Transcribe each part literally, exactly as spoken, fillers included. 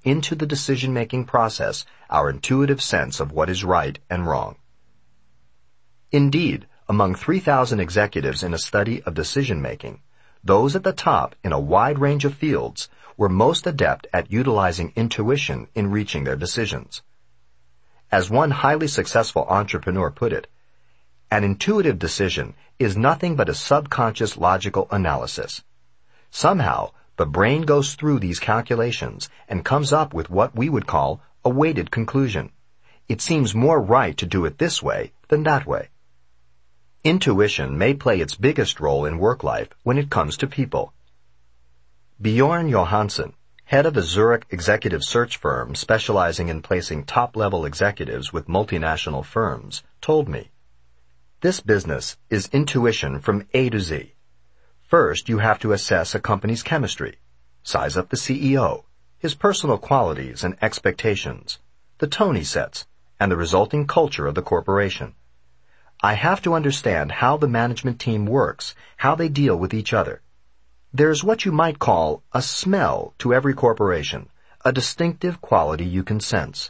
into the decision-making process our intuitive sense of what is right and wrong. Indeed, among three thousand executives in a study of decision-making, those at the top in a wide range of fields were most adept at utilizing intuition in reaching their decisions. As one highly successful entrepreneur put it, an intuitive decision is nothing but a subconscious logical analysis. Somehow, the brain goes through these calculations and comes up with what we would call a weighted conclusion. It seems more right to do it this way than that way. Intuition may play its biggest role in work life when it comes to people. Bjorn Johansson, head of a Zurich executive search firm specializing in placing top-level executives with multinational firms, told me, "This business is intuition from A to Z. First, you have to assess a company's chemistry, size up the C E O, his personal qualities and expectations, the tone he sets, and the resulting culture of the corporation. I have to understand how the management team works, how they deal with each other. There's what you might call a smell to every corporation, a distinctive quality you can sense."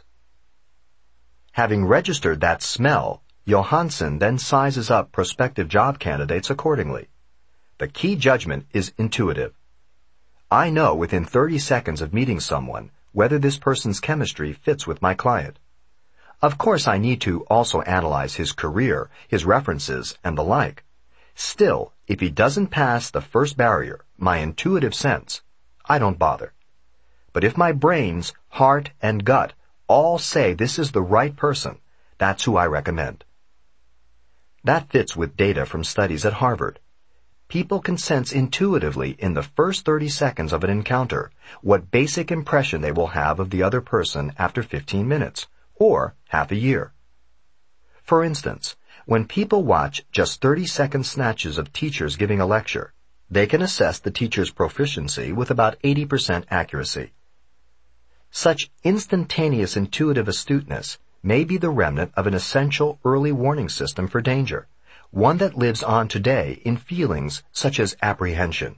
Having registered that smell, Johansson then sizes up prospective job candidates accordingly. The key judgment is intuitive. I know within thirty seconds of meeting someone whether this person's chemistry fits with my client. Of course, I need to also analyze his career, his references, and the like. Still, if he doesn't pass the first barrier, my intuitive sense, I don't bother. But if my brains, heart, and gut all say this is the right person, that's who I recommend. That fits with data from studies at Harvard. People can sense intuitively in the first thirty seconds of an encounter what basic impression they will have of the other person after fifteen minutes, or half a year. For instance, when people watch just thirty-second snatches of teachers giving a lecture, they can assess the teacher's proficiency with about eighty percent accuracy. Such instantaneous intuitive astuteness may be the remnant of an essential early warning system for danger, one that lives on today in feelings such as apprehension.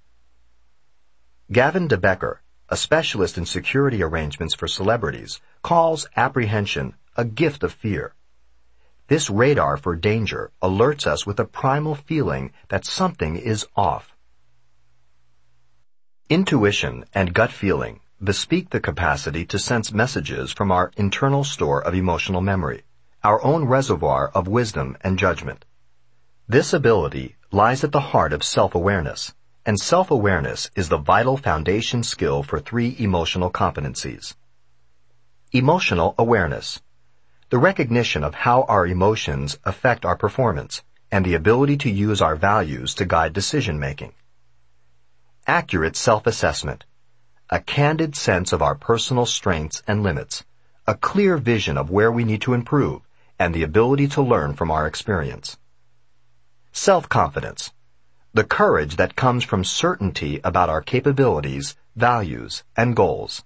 Gavin de Becker, a specialist in security arrangements for celebrities, calls apprehension a gift of fear. This radar for danger alerts us with a primal feeling that something is off. Intuition and gut feeling bespeak the capacity to sense messages from our internal store of emotional memory, our own reservoir of wisdom and judgment. This ability lies at the heart of self-awareness, and self-awareness is the vital foundation skill for three emotional competencies. Emotional awareness, the recognition of how our emotions affect our performance, and the ability to use our values to guide decision-making. Accurate self-assessment, a candid sense of our personal strengths and limits, a clear vision of where we need to improve, and the ability to learn from our experience. Self-confidence, the courage that comes from certainty about our capabilities, values, and goals.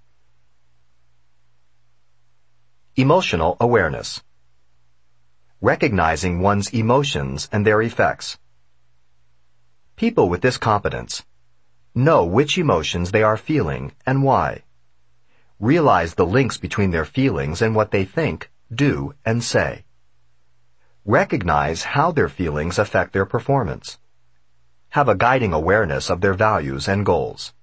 Emotional awareness, recognizing one's emotions and their effects. People with this competence know which emotions they are feeling and why. Realize the links between their feelings and what they think, do, and say. Recognize how their feelings affect their performance. Have a guiding awareness of their values and goals.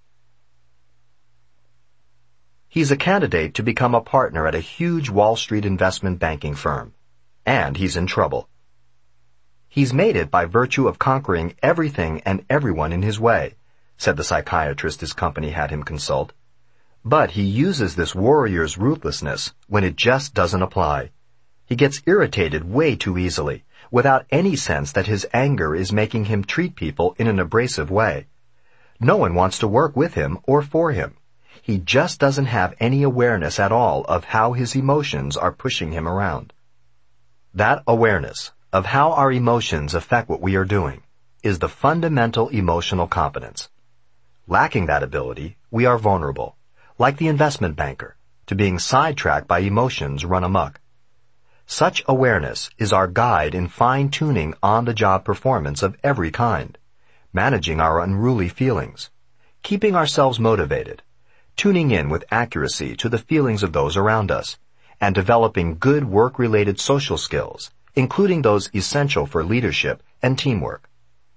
He's a candidate to become a partner at a huge Wall Street investment banking firm, and he's in trouble. He's made it by virtue of conquering everything and everyone in his way, said the psychiatrist his company had him consult. But he uses this warrior's ruthlessness when it just doesn't apply. He gets irritated way too easily, without any sense that his anger is making him treat people in an abrasive way. No one wants to work with him or for him. He just doesn't have any awareness at all of how his emotions are pushing him around. That awareness of how our emotions affect what we are doing is the fundamental emotional competence. Lacking that ability, we are vulnerable, like the investment banker, to being sidetracked by emotions run amok. Such awareness is our guide in fine-tuning on-the-job performance of every kind, managing our unruly feelings, keeping ourselves motivated, tuning in with accuracy to the feelings of those around us, and developing good work-related social skills, including those essential for leadership and teamwork.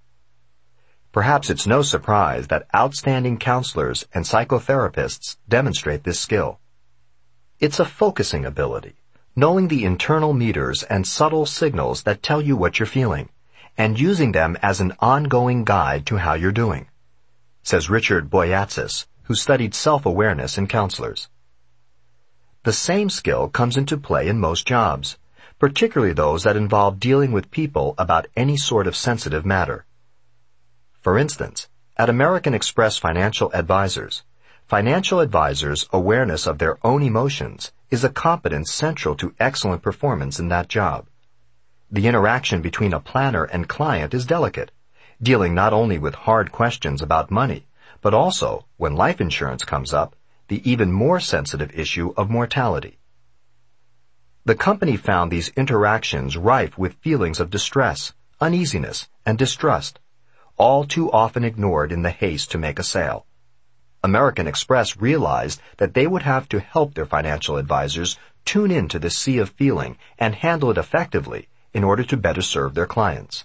Perhaps it's no surprise that outstanding counselors and psychotherapists demonstrate this skill. It's a focusing ability, knowing the internal meters and subtle signals that tell you what you're feeling, and using them as an ongoing guide to how you're doing, says Richard Boyatzis, who studied self-awareness in counselors. The same skill comes into play in most jobs, particularly those that involve dealing with people about any sort of sensitive matter. For instance, at American Express Financial Advisors, financial advisors' awareness of their own emotions is a competence central to excellent performance in that job. The interaction between a planner and client is delicate, dealing not only with hard questions about money, but also, when life insurance comes up, the even more sensitive issue of mortality. The company found these interactions rife with feelings of distress, uneasiness, and distrust, all too often ignored in the haste to make a sale. American Express realized that they would have to help their financial advisors tune into this sea of feeling and handle it effectively in order to better serve their clients.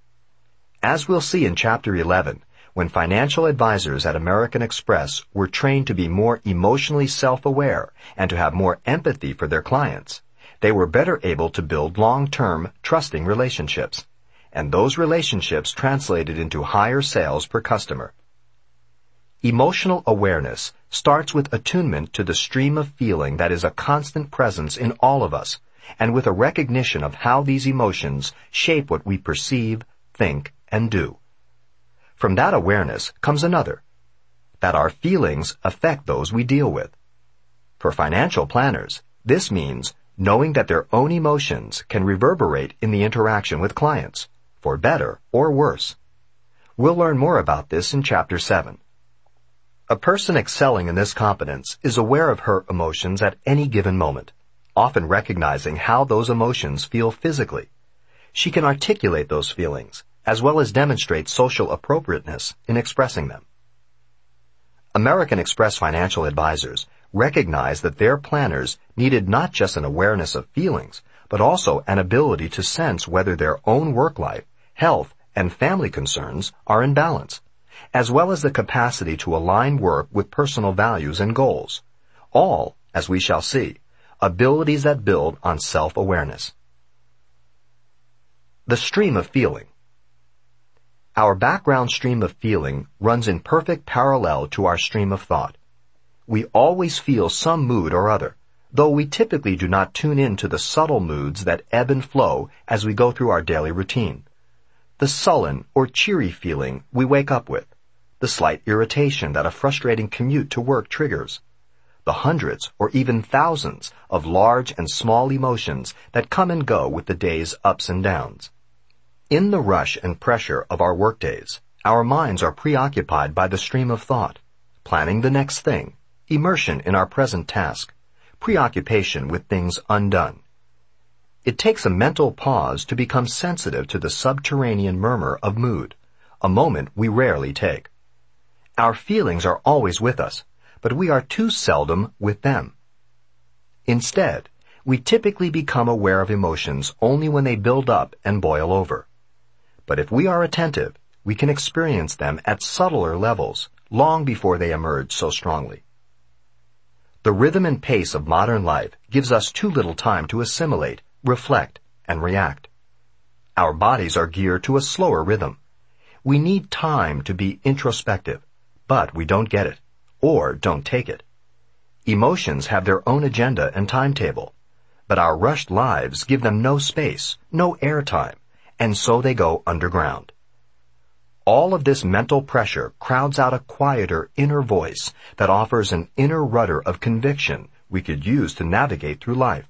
As we'll see in Chapter eleven, when financial advisors at American Express were trained to be more emotionally self-aware and to have more empathy for their clients, they were better able to build long-term, trusting relationships, and those relationships translated into higher sales per customer. Emotional awareness starts with attunement to the stream of feeling that is a constant presence in all of us, and with a recognition of how these emotions shape what we perceive, think, and do. From that awareness comes another, that our feelings affect those we deal with. For financial planners, this means knowing that their own emotions can reverberate in the interaction with clients, for better or worse. We'll learn more about this in Chapter seven. A person excelling in this competence is aware of her emotions at any given moment, often recognizing how those emotions feel physically. She can articulate those feelings, as well as demonstrate social appropriateness in expressing them. American Express financial advisors recognized that their planners needed not just an awareness of feelings, but also an ability to sense whether their own work life, health, and family concerns are in balance, as well as the capacity to align work with personal values and goals. All, as we shall see, abilities that build on self-awareness. The stream of feeling. Our background stream of feeling runs in perfect parallel to our stream of thought. We always feel some mood or other, though we typically do not tune in to the subtle moods that ebb and flow as we go through our daily routine. The sullen or cheery feeling we wake up with, the slight irritation that a frustrating commute to work triggers, the hundreds or even thousands of large and small emotions that come and go with the day's ups and downs. In the rush and pressure of our workdays, our minds are preoccupied by the stream of thought, planning the next thing, immersion in our present task, preoccupation with things undone. It takes a mental pause to become sensitive to the subterranean murmur of mood, a moment we rarely take. Our feelings are always with us, but we are too seldom with them. Instead, we typically become aware of emotions only when they build up and boil over. But if we are attentive, we can experience them at subtler levels, long before they emerge so strongly. The rhythm and pace of modern life gives us too little time to assimilate, reflect, and react. Our bodies are geared to a slower rhythm. We need time to be introspective, but we don't get it, or don't take it. Emotions have their own agenda and timetable, but our rushed lives give them no space, no airtime, and so they go underground. All of this mental pressure crowds out a quieter inner voice that offers an inner rudder of conviction we could use to navigate through life.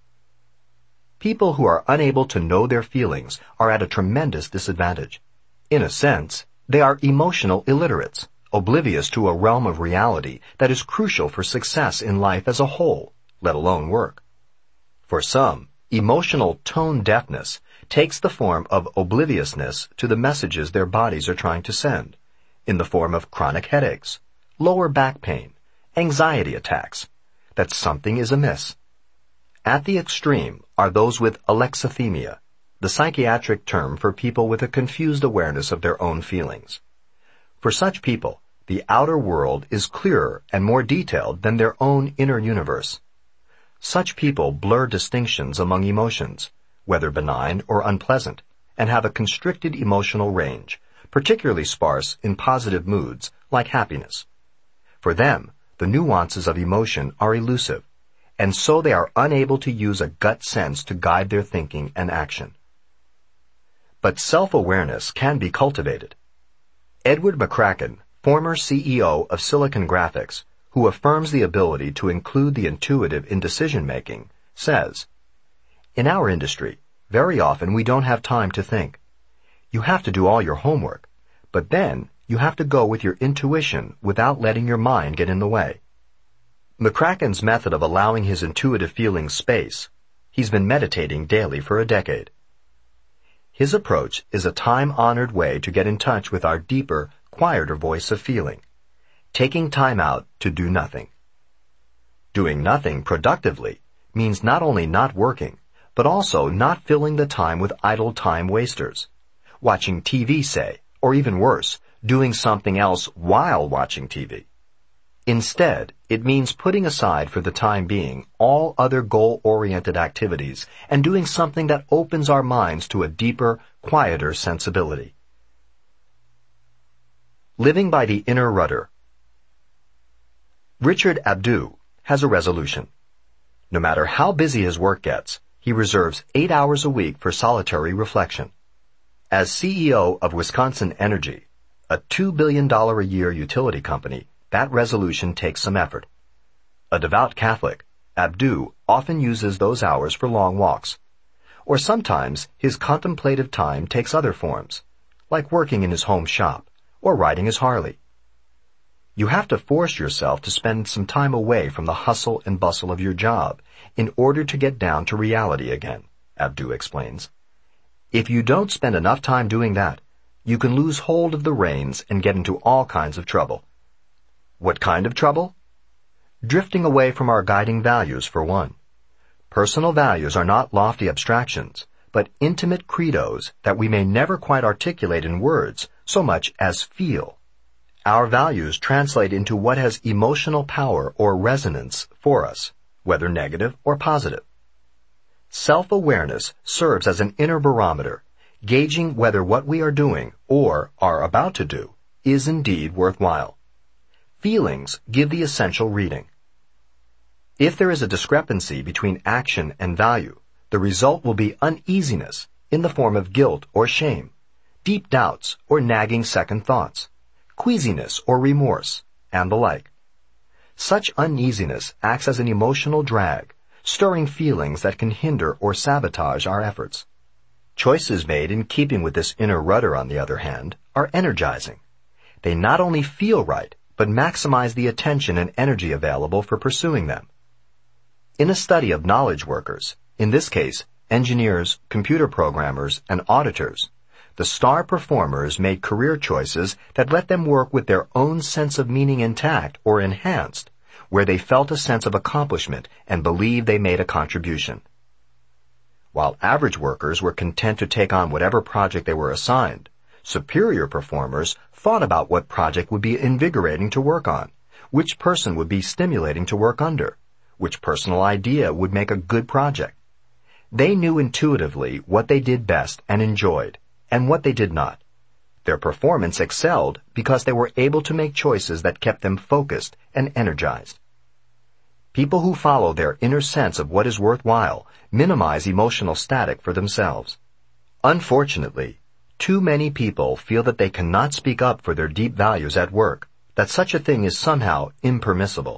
People who are unable to know their feelings are at a tremendous disadvantage. In a sense, they are emotional illiterates, oblivious to a realm of reality that is crucial for success in life as a whole, let alone work. For some, emotional tone deafness takes the form of obliviousness to the messages their bodies are trying to send, in the form of chronic headaches, lower back pain, anxiety attacks, that something is amiss. At the extreme are those with alexithymia, the psychiatric term for people with a confused awareness of their own feelings. For such people, the outer world is clearer and more detailed than their own inner universe. Such people blur distinctions among emotions, whether benign or unpleasant, and have a constricted emotional range, particularly sparse in positive moods like happiness. For them, the nuances of emotion are elusive, and so they are unable to use a gut sense to guide their thinking and action. But self-awareness can be cultivated. Edward McCracken, former C E O of Silicon Graphics, who affirms the ability to include the intuitive in decision-making, says, "In our industry, very often we don't have time to think. You have to do all your homework, but then you have to go with your intuition without letting your mind get in the way." McCracken's method of allowing his intuitive feelings space, he's been meditating daily for a decade. His approach is a time-honored way to get in touch with our deeper, quieter voice of feeling, taking time out to do nothing. Doing nothing productively means not only not working, but also not filling the time with idle time wasters, watching T V, say, or even worse, doing something else while watching T V. Instead, it means putting aside for the time being all other goal-oriented activities and doing something that opens our minds to a deeper, quieter sensibility. Living by the inner rudder. Richard Abdu has a resolution. No matter how busy his work gets, he reserves eight hours a week for solitary reflection. As C E O of Wisconsin Energy, a two billion dollars a year utility company, that resolution takes some effort. A devout Catholic, Abdu often uses those hours for long walks. Or sometimes his contemplative time takes other forms, like working in his home shop or riding his Harley. You have to force yourself to spend some time away from the hustle and bustle of your job in order to get down to reality again, Abdu explains. If you don't spend enough time doing that, you can lose hold of the reins and get into all kinds of trouble. What kind of trouble? Drifting away from our guiding values, for one. Personal values are not lofty abstractions, but intimate credos that we may never quite articulate in words so much as feel. Our values translate into what has emotional power or resonance for us, whether negative or positive. Self-awareness serves as an inner barometer, gauging whether what we are doing or are about to do is indeed worthwhile. Feelings give the essential reading. If there is a discrepancy between action and value, the result will be uneasiness in the form of guilt or shame, deep doubts or nagging second thoughts, queasiness or remorse, and the like. Such uneasiness acts as an emotional drag, stirring feelings that can hinder or sabotage our efforts. Choices made in keeping with this inner rudder, on the other hand, are energizing. They not only feel right, but maximize the attention and energy available for pursuing them. In a study of knowledge workers, in this case, engineers, computer programmers, and auditors, the star performers made career choices that let them work with their own sense of meaning intact or enhanced, where they felt a sense of accomplishment and believed they made a contribution. While average workers were content to take on whatever project they were assigned, superior performers thought about what project would be invigorating to work on, which person would be stimulating to work under, which personal idea would make a good project. They knew intuitively what they did best and enjoyed, and what they did not. Their performance excelled because they were able to make choices that kept them focused and energized. People who follow their inner sense of what is worthwhile minimize emotional static for themselves. Unfortunately, too many people feel that they cannot speak up for their deep values at work, that such a thing is somehow impermissible.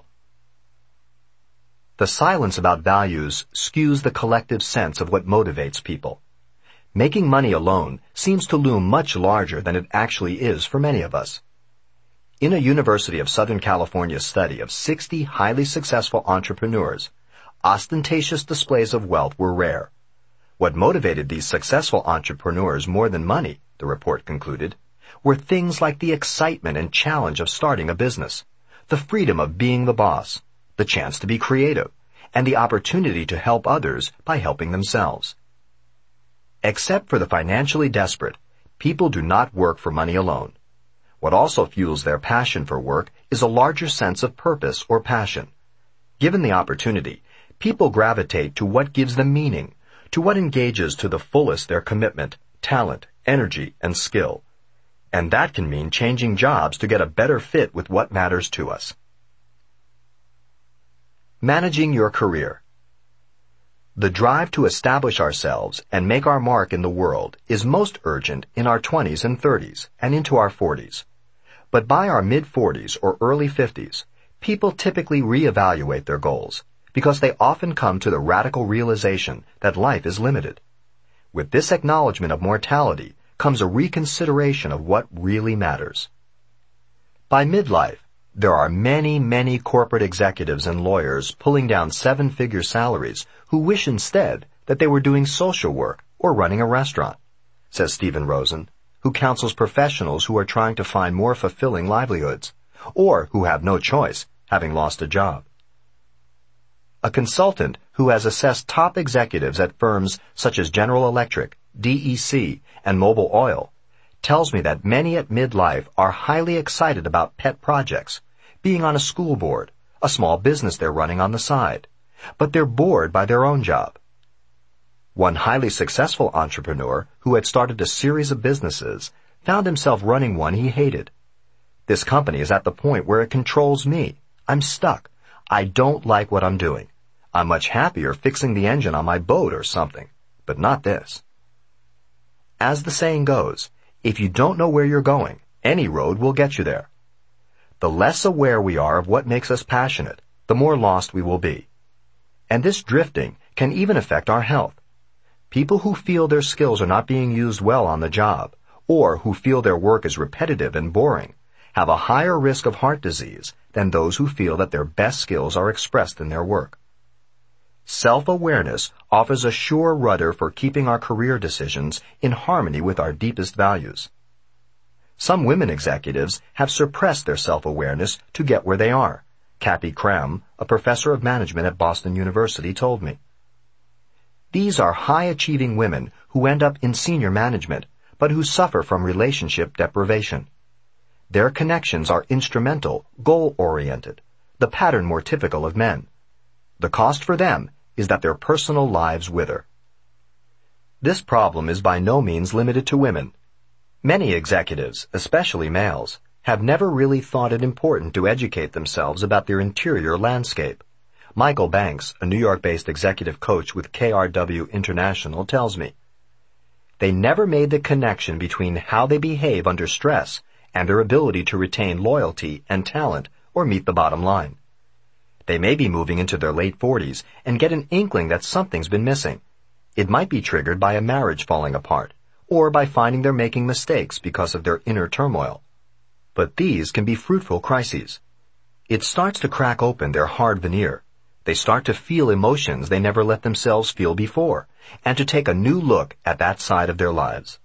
The silence about values skews the collective sense of what motivates people. Making money alone seems to loom much larger than it actually is for many of us. In a University of Southern California study of sixty highly successful entrepreneurs, ostentatious displays of wealth were rare. What motivated these successful entrepreneurs more than money, the report concluded, were things like the excitement and challenge of starting a business, the freedom of being the boss, the chance to be creative, and the opportunity to help others by helping themselves. Except for the financially desperate, people do not work for money alone. What also fuels their passion for work is a larger sense of purpose or passion. Given the opportunity, people gravitate to what gives them meaning, to what engages to the fullest their commitment, talent, energy, and skill. And that can mean changing jobs to get a better fit with what matters to us. Managing your career. The drive to establish ourselves and make our mark in the world is most urgent in our twenties and thirties and into our forties. But by our mid-forties or early fifties, people typically reevaluate their goals because they often come to the radical realization that life is limited. With this acknowledgement of mortality comes a reconsideration of what really matters. By midlife, there are many, many corporate executives and lawyers pulling down seven-figure salaries who wish instead that they were doing social work or running a restaurant, says Stephen Rosen, who counsels professionals who are trying to find more fulfilling livelihoods, or who have no choice, having lost a job. A consultant who has assessed top executives at firms such as General Electric, D E C, and Mobil Oil tells me that many at midlife are highly excited about pet projects, being on a school board, a small business they're running on the side, but they're bored by their own job. One highly successful entrepreneur who had started a series of businesses found himself running one he hated. This company is at the point where it controls me. I'm stuck. I don't like what I'm doing. I'm much happier fixing the engine on my boat or something, but not this. As the saying goes, if you don't know where you're going, any road will get you there. The less aware we are of what makes us passionate, the more lost we will be. And this drifting can even affect our health. People who feel their skills are not being used well on the job, or who feel their work is repetitive and boring, have a higher risk of heart disease than those who feel that their best skills are expressed in their work. Self-awareness offers a sure rudder for keeping our career decisions in harmony with our deepest values. Some women executives have suppressed their self-awareness to get where they are, Kathy Cram, a professor of management at Boston University, told me. These are high-achieving women who end up in senior management, but who suffer from relationship deprivation. Their connections are instrumental, goal-oriented, the pattern more typical of men. The cost for them is that their personal lives wither. This problem is by no means limited to women. Many executives, especially males, have never really thought it important to educate themselves about their interior landscape. Michael Banks, a New York-based executive coach with K R W International, tells me, they never made the connection between how they behave under stress and their ability to retain loyalty and talent or meet the bottom line. They may be moving into their late forties and get an inkling that something's been missing. It might be triggered by a marriage falling apart, or by finding they're making mistakes because of their inner turmoil. But these can be fruitful crises. It starts to crack open their hard veneer. They start to feel emotions they never let themselves feel before, and to take a new look at that side of their lives.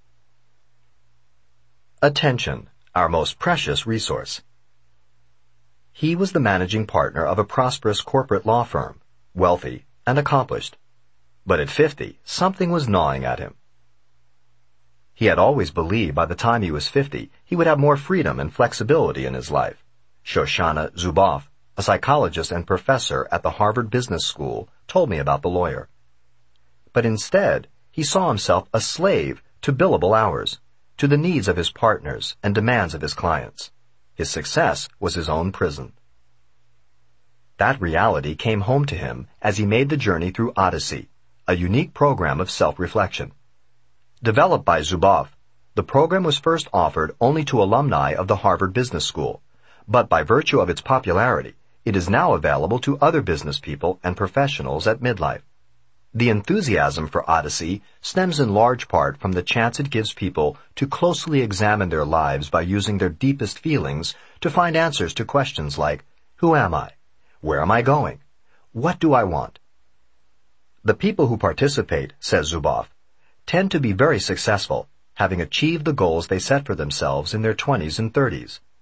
Attention, our most precious resource. He was the managing partner of a prosperous corporate law firm, wealthy and accomplished. But at fifty, something was gnawing at him. He had always believed by the time he was fifty, he would have more freedom and flexibility in his life. Shoshana Zuboff, a psychologist and professor at the Harvard Business School, told me about the lawyer. But instead, he saw himself a slave to billable hours, to the needs of his partners and demands of his clients. His success was his own prison. That reality came home to him as he made the journey through Odyssey, a unique program of self-reflection. Developed by Zuboff, the program was first offered only to alumni of the Harvard Business School, but by virtue of its popularity, it is now available to other business people and professionals at midlife. The enthusiasm for Odyssey stems in large part from the chance it gives people to closely examine their lives by using their deepest feelings to find answers to questions like, who am I? Where am I going? What do I want? The people who participate, says Zuboff, tend to be very successful, having achieved the goals they set for themselves in their twenties and thirties.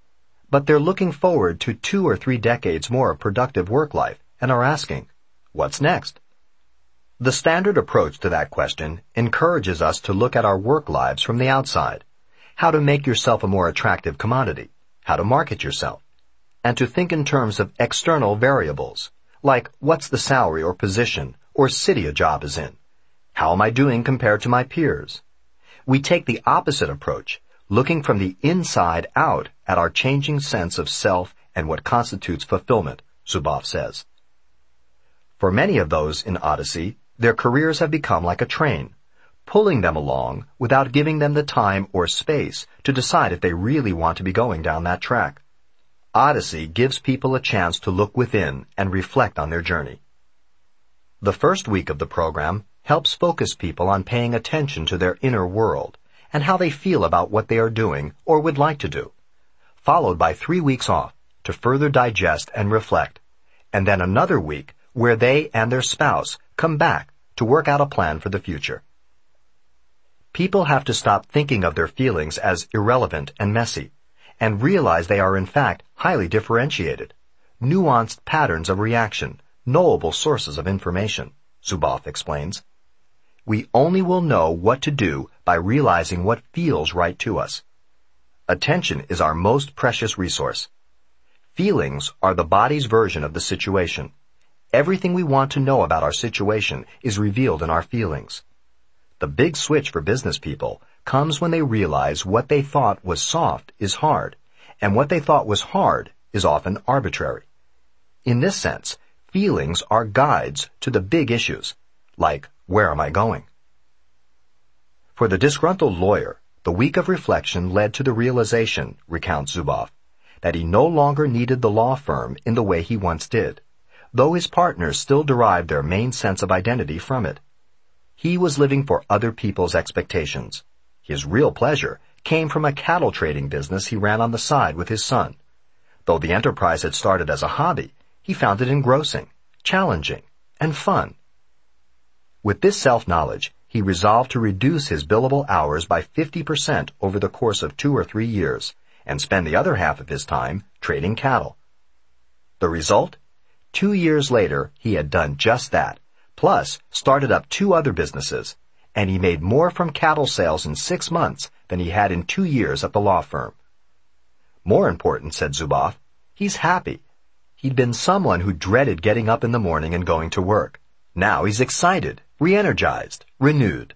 but they're looking forward to two or three decades more of productive work life and are asking, what's next? The standard approach to that question encourages us to look at our work lives from the outside, how to make yourself a more attractive commodity, how to market yourself, and to think in terms of external variables, like what's the salary or position or city a job is in? How am I doing compared to my peers? We take the opposite approach, looking from the inside out at our changing sense of self and what constitutes fulfillment, Zuboff says. For many of those in Odyssey, their careers have become like a train, pulling them along without giving them the time or space to decide if they really want to be going down that track. Odyssey gives people a chance to look within and reflect on their journey. The first week of the program helps focus people on paying attention to their inner world and how they feel about what they are doing or would like to do, followed by three weeks off to further digest and reflect, and then another week where they and their spouse come back to work out a plan for the future. People have to stop thinking of their feelings as irrelevant and messy, and realize they are in fact highly differentiated, nuanced patterns of reaction, knowable sources of information, Zuboff explains. We only will know what to do by realizing what feels right to us. Attention is our most precious resource. Feelings are the body's version of the situation. Everything we want to know about our situation is revealed in our feelings. The big switch for business people comes when they realize what they thought was soft is hard, and what they thought was hard is often arbitrary. In this sense, feelings are guides to the big issues, like, where am I going? For the disgruntled lawyer, the week of reflection led to the realization, recounts Zuboff, that he no longer needed the law firm in the way he once did, though his partners still derived their main sense of identity from it. He was living for other people's expectations. His real pleasure came from a cattle trading business he ran on the side with his son. Though the enterprise had started as a hobby, he found it engrossing, challenging, and fun. With this self-knowledge, he resolved to reduce his billable hours by fifty percent over the course of two or three years and spend the other half of his time trading cattle. The result? Two years later, he had done just that, plus started up two other businesses, and he made more from cattle sales in six months than he had in two years at the law firm. More important, said Zuboff, he's happy. He'd been someone who dreaded getting up in the morning and going to work. Now he's excited, re-energized, renewed.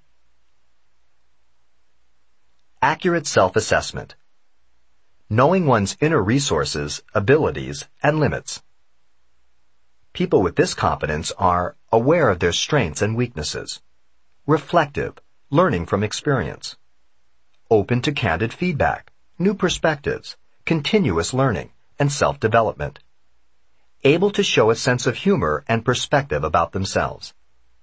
Accurate self-assessment. Knowing one's inner resources, abilities, and limits. People with this competence are aware of their strengths and weaknesses, reflective, learning from experience, open to candid feedback, new perspectives, continuous learning, and self-development, able to show a sense of humor and perspective about themselves.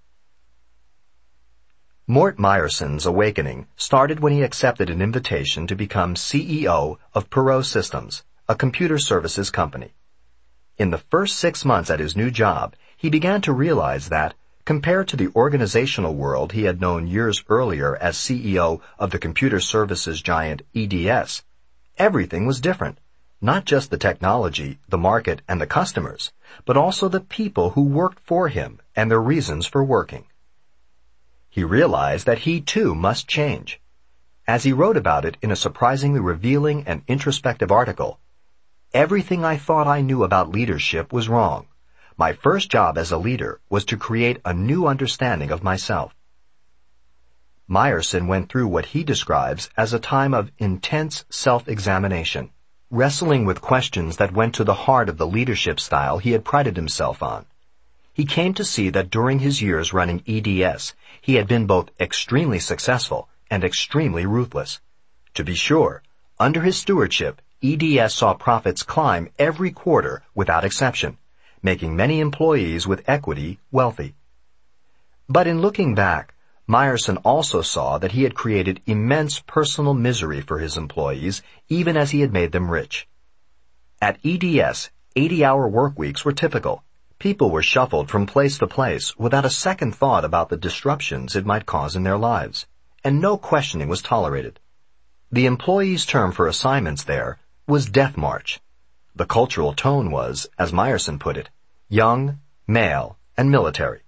Mort Meyerson's awakening started when he accepted an invitation to become C E O of Perot Systems, a computer services company. In the first six months at his new job, he began to realize that, compared to the organizational world he had known years earlier as C E O of the computer services giant E D S, everything was different. Not just the technology, the market, and the customers, but also the people who worked for him and their reasons for working. He realized that he too must change. As he wrote about it in a surprisingly revealing and introspective article, everything I thought I knew about leadership was wrong. My first job as a leader was to create a new understanding of myself. Meyerson went through what he describes as a time of intense self-examination, wrestling with questions that went to the heart of the leadership style he had prided himself on. He came to see that during his years running E D S, he had been both extremely successful and extremely ruthless. To be sure, under his stewardship, E D S saw profits climb every quarter without exception, making many employees with equity wealthy. But in looking back, Meyerson also saw that he had created immense personal misery for his employees, even as he had made them rich. At E D S, eighty-hour work weeks were typical. People were shuffled from place to place without a second thought about the disruptions it might cause in their lives, and no questioning was tolerated. The employee's term for assignments there was Death March. The cultural tone was, as Meyerson put it, young, male, and military.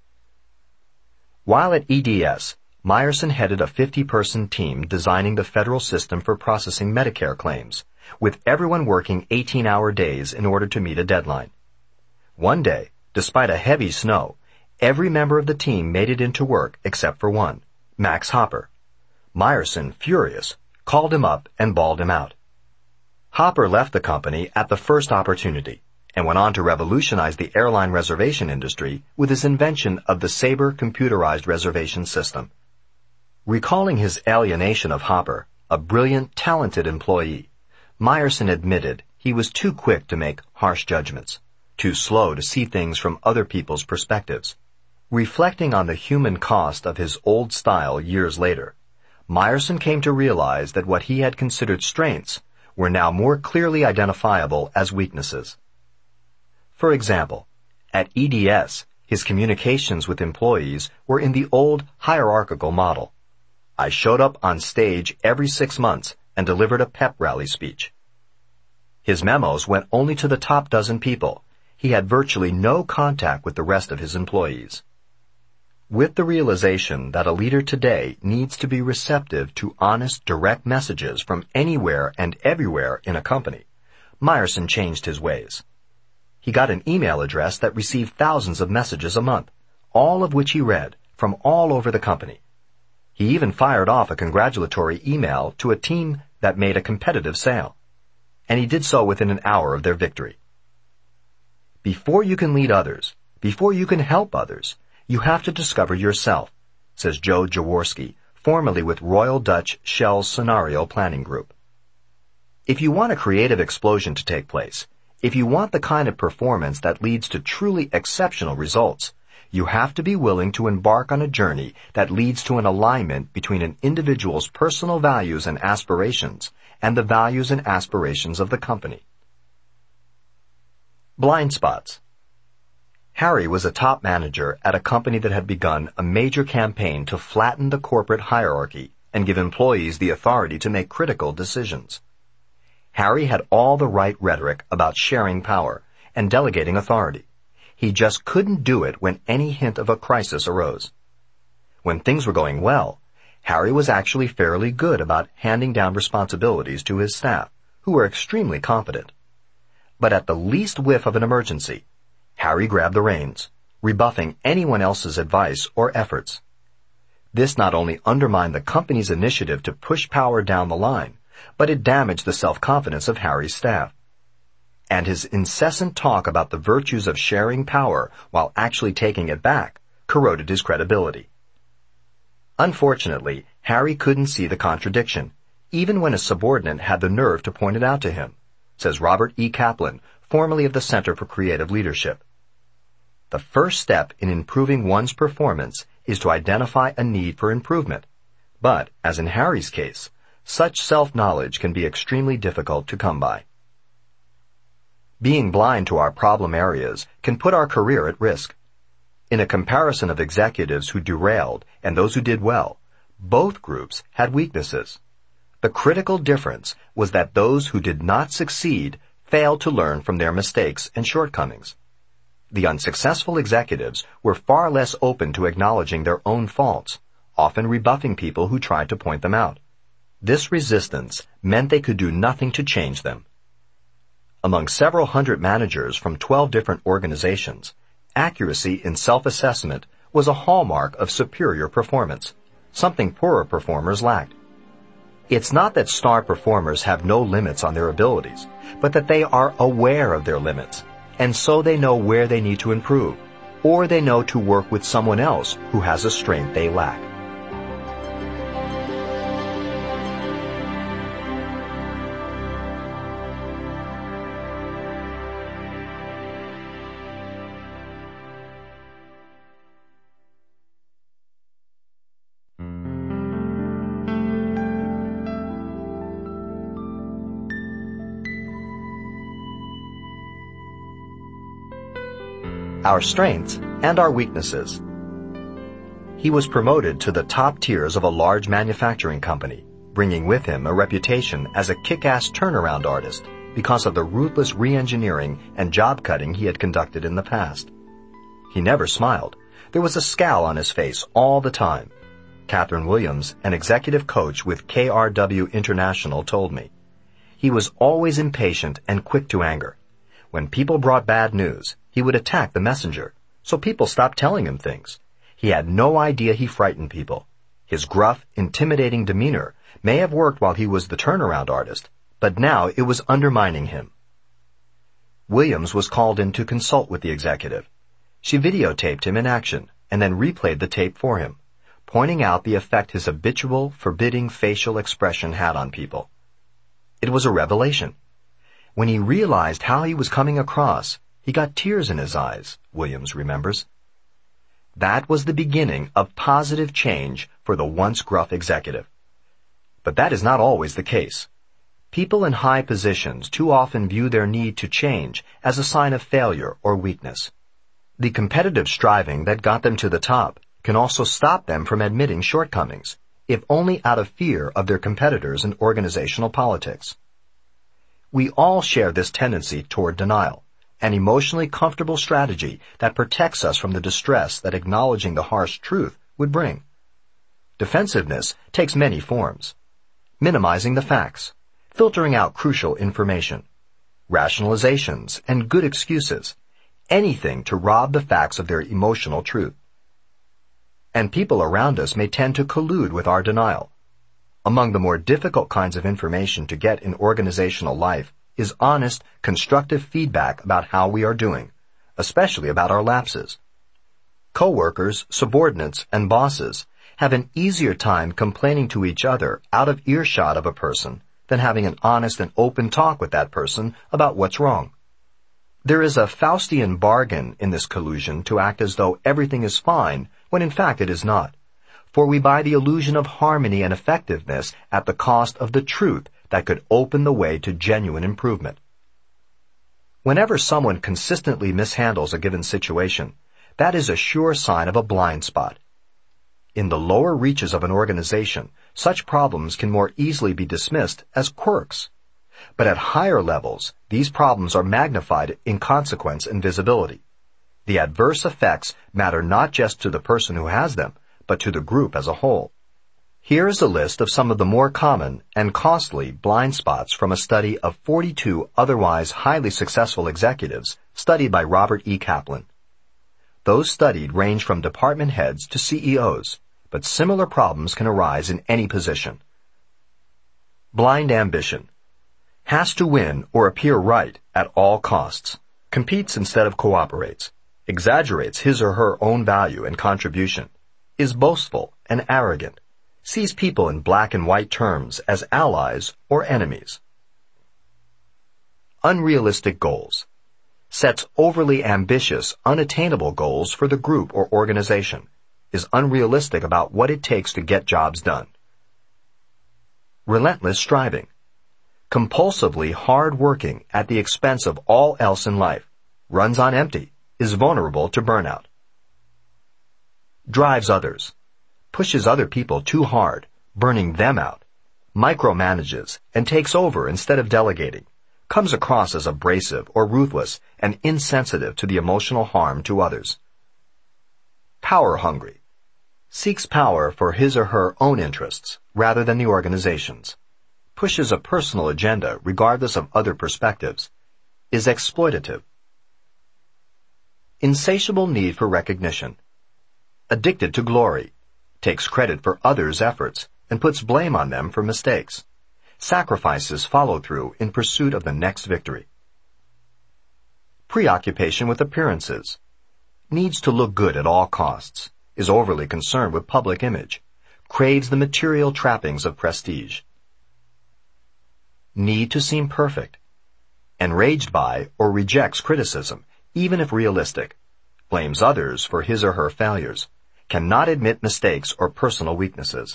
While at E D S, Meyerson headed a fifty-person team designing the federal system for processing Medicare claims, with everyone working eighteen-hour days in order to meet a deadline. One day, despite a heavy snow, every member of the team made it into work except for one, Max Hopper. Meyerson, furious, called him up and bawled him out. Hopper left the company at the first opportunity and went on to revolutionize the airline reservation industry with his invention of the Sabre computerized reservation system. Recalling his alienation of Hopper, a brilliant, talented employee, Meyerson admitted he was too quick to make harsh judgments, too slow to see things from other people's perspectives. Reflecting on the human cost of his old style years later, Meyerson came to realize that what he had considered strengths were now more clearly identifiable as weaknesses. For example, at E D S, his communications with employees were in the old hierarchical model. I showed up on stage every six months and delivered a pep rally speech. His memos went only to the top dozen people. He had virtually no contact with the rest of his employees. With the realization that a leader today needs to be receptive to honest, direct messages from anywhere and everywhere in a company, Meyerson changed his ways. He got an email address that received thousands of messages a month, all of which he read from all over the company. He even fired off a congratulatory email to a team that made a competitive sale, and he did so within an hour of their victory. Before you can lead others, before you can help others, you have to discover yourself, says Joe Jaworski, formerly with Royal Dutch Shell's Scenario Planning Group. If you want a creative explosion to take place, if you want the kind of performance that leads to truly exceptional results, you have to be willing to embark on a journey that leads to an alignment between an individual's personal values and aspirations and the values and aspirations of the company. Blind spots. Harry was a top manager at a company that had begun a major campaign to flatten the corporate hierarchy and give employees the authority to make critical decisions. Harry had all the right rhetoric about sharing power and delegating authority. He just couldn't do it when any hint of a crisis arose. When things were going well, Harry was actually fairly good about handing down responsibilities to his staff, who were extremely competent. But at the least whiff of an emergency, Harry grabbed the reins, rebuffing anyone else's advice or efforts. This not only undermined the company's initiative to push power down the line, but it damaged the self-confidence of Harry's staff. And his incessant talk about the virtues of sharing power while actually taking it back corroded his credibility. Unfortunately, Harry couldn't see the contradiction, even when a subordinate had the nerve to point it out to him, says Robert E. Kaplan, formerly of the Center for Creative Leadership. The first step in improving one's performance is to identify a need for improvement. But, as in Harry's case, such self-knowledge can be extremely difficult to come by. Being blind to our problem areas can put our career at risk. In a comparison of executives who derailed and those who did well, both groups had weaknesses. The critical difference was that those who did not succeed failed to learn from their mistakes and shortcomings. The unsuccessful executives were far less open to acknowledging their own faults, often rebuffing people who tried to point them out. This resistance meant they could do nothing to change them. Among several hundred managers from twelve different organizations, accuracy in self-assessment was a hallmark of superior performance, something poorer performers lacked. It's not that star performers have no limits on their abilities, but that they are aware of their limits, and so they know where they need to improve, or they know to work with someone else who has a strength they lack. Our strengths and our weaknesses. He was promoted to the top tiers of a large manufacturing company, bringing with him a reputation as a kick-ass turnaround artist, because of the ruthless re-engineering and job cutting he had conducted in the past. He never smiled. There was a scowl on his face all the time. Catherine Williams, an executive coach with K R W International, told me. He was always impatient and quick to anger. When people brought bad news, he would attack the messenger, so people stopped telling him things. He had no idea he frightened people. His gruff, intimidating demeanor may have worked while he was the turnaround artist, but now it was undermining him. Williams was called in to consult with the executive. She videotaped him in action and then replayed the tape for him, pointing out the effect his habitual, forbidding facial expression had on people. It was a revelation. When he realized how he was coming across, he got tears in his eyes, Williams remembers. That was the beginning of positive change for the once gruff executive. But that is not always the case. People in high positions too often view their need to change as a sign of failure or weakness. The competitive striving that got them to the top can also stop them from admitting shortcomings, if only out of fear of their competitors in organizational politics. We all share this tendency toward denial, an emotionally comfortable strategy that protects us from the distress that acknowledging the harsh truth would bring. Defensiveness takes many forms. Minimizing the facts, filtering out crucial information, rationalizations, and good excuses, anything to rob the facts of their emotional truth. And people around us may tend to collude with our denial. Among the more difficult kinds of information to get in organizational life is honest, constructive feedback about how we are doing, especially about our lapses. Coworkers, subordinates, and bosses have an easier time complaining to each other out of earshot of a person than having an honest and open talk with that person about what's wrong. There is a Faustian bargain in this collusion to act as though everything is fine when in fact it is not, for we buy the illusion of harmony and effectiveness at the cost of the truth that could open the way to genuine improvement. Whenever someone consistently mishandles a given situation, that is a sure sign of a blind spot. In the lower reaches of an organization, such problems can more easily be dismissed as quirks. But at higher levels, these problems are magnified in consequence and visibility. The adverse effects matter not just to the person who has them, but to the group as a whole. Here is a list of some of the more common and costly blind spots from a study of forty-two otherwise highly successful executives studied by Robert E. Kaplan. Those studied range from department heads to C E Os, but similar problems can arise in any position. Blind ambition. Has to win or appear right at all costs. Competes instead of cooperates. Exaggerates his or her own value and contribution. Is boastful and arrogant. Sees people in black and white terms as allies or enemies. Unrealistic goals. Sets overly ambitious, unattainable goals for the group or organization. Is unrealistic about what it takes to get jobs done. Relentless striving. Compulsively hard-working at the expense of all else in life. Runs on empty. Is vulnerable to burnout. Drives others. Pushes other people too hard, burning them out. Micromanages and takes over instead of delegating. Comes across as abrasive or ruthless and insensitive to the emotional harm to others. Power hungry. Seeks power for his or her own interests rather than the organization's. Pushes a personal agenda regardless of other perspectives. Is exploitative. Insatiable need for recognition. Addicted to glory. Takes credit for others' efforts and puts blame on them for mistakes. Sacrifices follow through in pursuit of the next victory. Preoccupation with appearances. Needs to look good at all costs. Is overly concerned with public image. Craves the material trappings of prestige. Need to seem perfect. Enraged by or rejects criticism, even if realistic. Blames others for his or her failures. Cannot admit mistakes or personal weaknesses.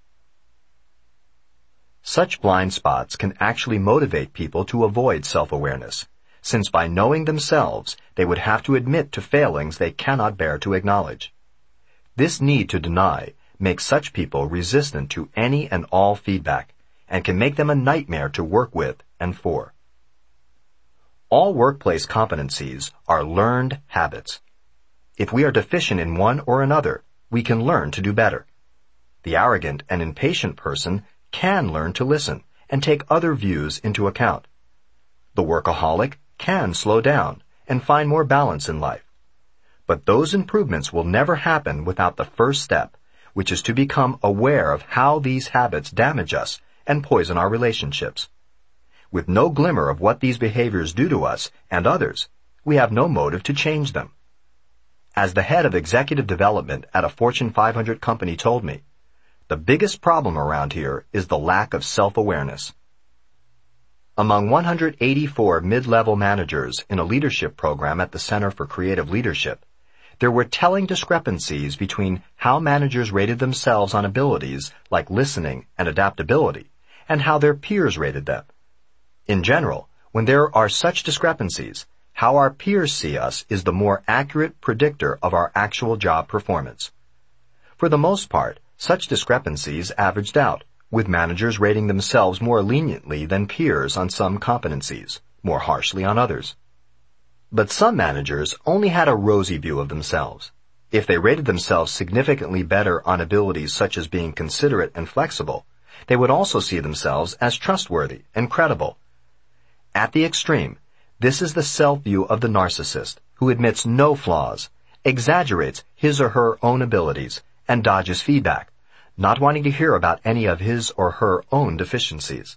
Such blind spots can actually motivate people to avoid self-awareness, since by knowing themselves, they would have to admit to failings they cannot bear to acknowledge. This need to deny makes such people resistant to any and all feedback, and can make them a nightmare to work with and for. All workplace competencies are learned habits. If we are deficient in one or another, we can learn to do better. The arrogant and impatient person can learn to listen and take other views into account. The workaholic can slow down and find more balance in life. But those improvements will never happen without the first step, which is to become aware of how these habits damage us and poison our relationships. With no glimmer of what these behaviors do to us and others, we have no motive to change them. As the head of executive development at a Fortune five hundred company told me, the biggest problem around here is the lack of self-awareness. Among one hundred eighty-four mid-level managers in a leadership program at the Center for Creative Leadership, there were telling discrepancies between how managers rated themselves on abilities like listening and adaptability and how their peers rated them. In general, when there are such discrepancies, how our peers see us is the more accurate predictor of our actual job performance. For the most part, such discrepancies averaged out, with managers rating themselves more leniently than peers on some competencies, more harshly on others. But some managers only had a rosy view of themselves. If they rated themselves significantly better on abilities such as being considerate and flexible, they would also see themselves as trustworthy and credible. At the extreme, this is the self-view of the narcissist, who admits no flaws, exaggerates his or her own abilities, and dodges feedback, not wanting to hear about any of his or her own deficiencies.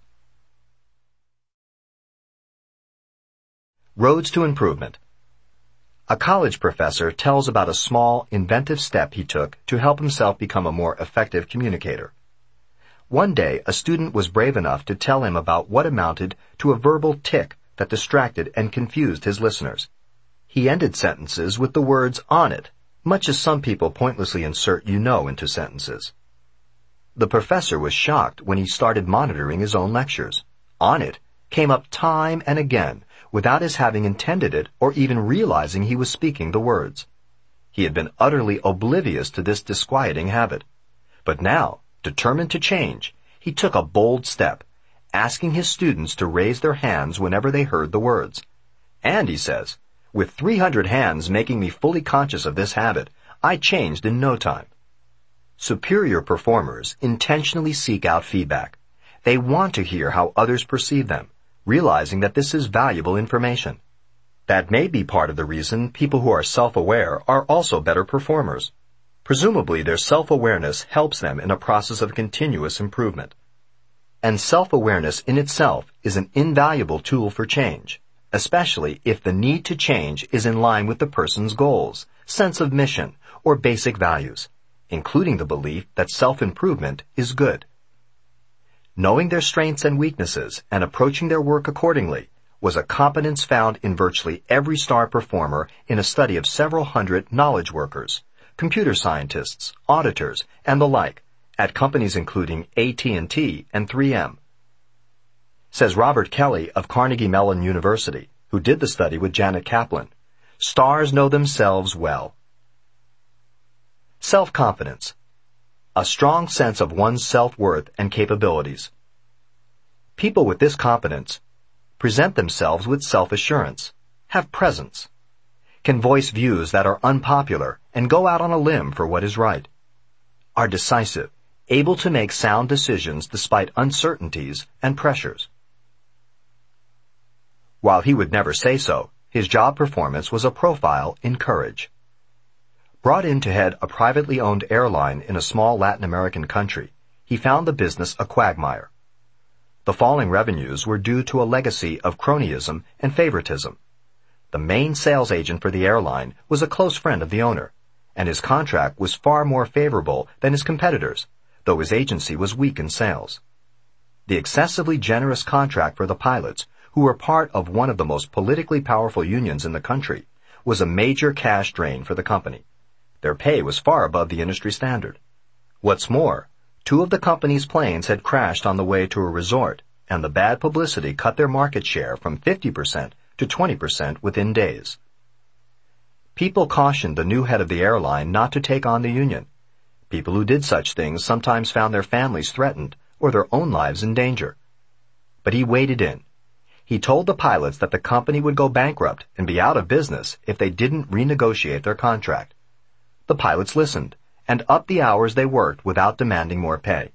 Roads to improvement. A college professor tells about a small, inventive step he took to help himself become a more effective communicator. One day, a student was brave enough to tell him about what amounted to a verbal tic that distracted and confused his listeners. He ended sentences with the words "on it," much as some people pointlessly insert "you know" into sentences. The professor was shocked when he started monitoring his own lectures. "On it" came up time and again without his having intended it or even realizing he was speaking the words. He had been utterly oblivious to this disquieting habit. But now, determined to change, he took a bold step, asking his students to raise their hands whenever they heard the words. And, he says, with three hundred hands making me fully conscious of this habit, I changed in no time. Superior performers intentionally seek out feedback. They want to hear how others perceive them, realizing that this is valuable information. That may be part of the reason people who are self-aware are also better performers. Presumably, their self-awareness helps them in a process of continuous improvement. And self-awareness in itself is an invaluable tool for change, especially if the need to change is in line with the person's goals, sense of mission, or basic values, including the belief that self-improvement is good. Knowing their strengths and weaknesses and approaching their work accordingly was a competence found in virtually every star performer in a study of several hundred knowledge workers, computer scientists, auditors, and the like, at companies including A T and T and three M. Says Robert Kelly of Carnegie Mellon University, who did the study with Janet Kaplan, stars know themselves well. Self-confidence. A strong sense of one's self-worth and capabilities. People with this competence present themselves with self-assurance, have presence, can voice views that are unpopular and go out on a limb for what is right, are decisive, able to make sound decisions despite uncertainties and pressures. While he would never say so, his job performance was a profile in courage. Brought in to head a privately owned airline in a small Latin American country, he found the business a quagmire. The falling revenues were due to a legacy of cronyism and favoritism. The main sales agent for the airline was a close friend of the owner, and his contract was far more favorable than his competitors, though his agency was weak in sales. The excessively generous contract for the pilots, who were part of one of the most politically powerful unions in the country, was a major cash drain for the company. Their pay was far above the industry standard. What's more, two of the company's planes had crashed on the way to a resort, and the bad publicity cut their market share from fifty percent to twenty percent within days. People cautioned the new head of the airline not to take on the union. People who did such things sometimes found their families threatened or their own lives in danger. But he waded in. He told the pilots that the company would go bankrupt and be out of business if they didn't renegotiate their contract. The pilots listened and upped the hours they worked without demanding more pay.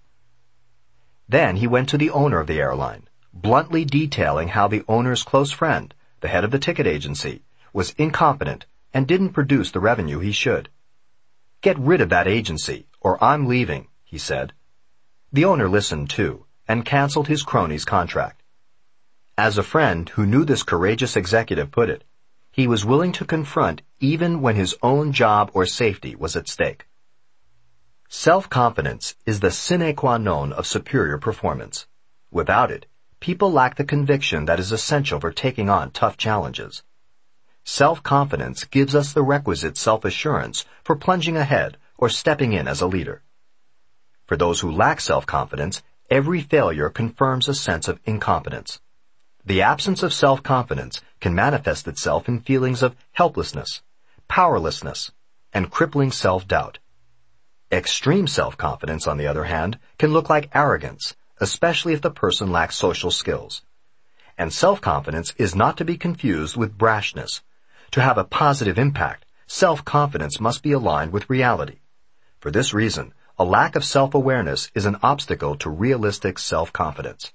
Then he went to the owner of the airline, bluntly detailing how the owner's close friend, the head of the ticket agency, was incompetent and didn't produce the revenue he should. "Get rid of that agency, or I'm leaving," he said. The owner listened too, and canceled his crony's contract. As a friend who knew this courageous executive put it, he was willing to confront even when his own job or safety was at stake. Self-confidence is the sine qua non of superior performance. Without it, people lack the conviction that is essential for taking on tough challenges. Self-confidence gives us the requisite self-assurance for plunging ahead or stepping in as a leader. For those who lack self-confidence, every failure confirms a sense of incompetence. The absence of self-confidence can manifest itself in feelings of helplessness, powerlessness, and crippling self-doubt. Extreme self-confidence, on the other hand, can look like arrogance, especially if the person lacks social skills. And self-confidence is not to be confused with brashness. To have a positive impact, self-confidence must be aligned with reality. For this reason, a lack of self-awareness is an obstacle to realistic self-confidence.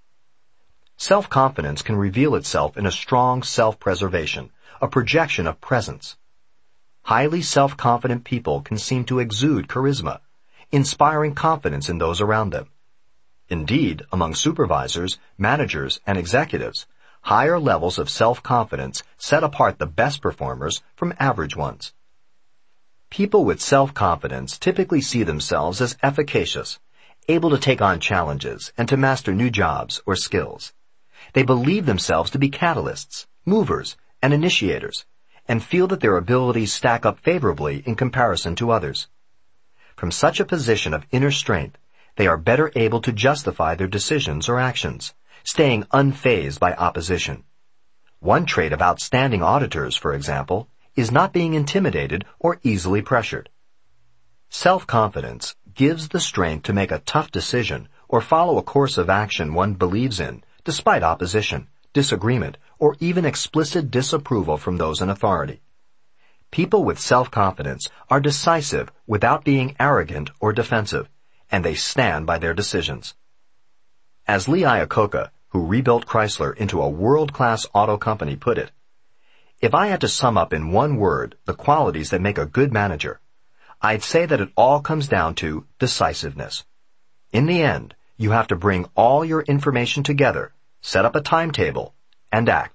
Self-confidence can reveal itself in a strong self-preservation, a projection of presence. Highly self-confident people can seem to exude charisma, inspiring confidence in those around them. Indeed, among supervisors, managers, and executives, higher levels of self-confidence set apart the best performers from average ones. People with self-confidence typically see themselves as efficacious, able to take on challenges and to master new jobs or skills. They believe themselves to be catalysts, movers, and initiators, and feel that their abilities stack up favorably in comparison to others. From such a position of inner strength, they are better able to justify their decisions or actions, staying unfazed by opposition. One trait of outstanding auditors, for example, is not being intimidated or easily pressured. Self-confidence gives the strength to make a tough decision or follow a course of action one believes in, despite opposition, disagreement, or even explicit disapproval from those in authority. People with self-confidence are decisive without being arrogant or defensive, and they stand by their decisions. As Lee Iacocca, who rebuilt Chrysler into a world-class auto company, put it, "If I had to sum up in one word the qualities that make a good manager, I'd say that it all comes down to decisiveness. In the end, you have to bring all your information together, set up a timetable, and act."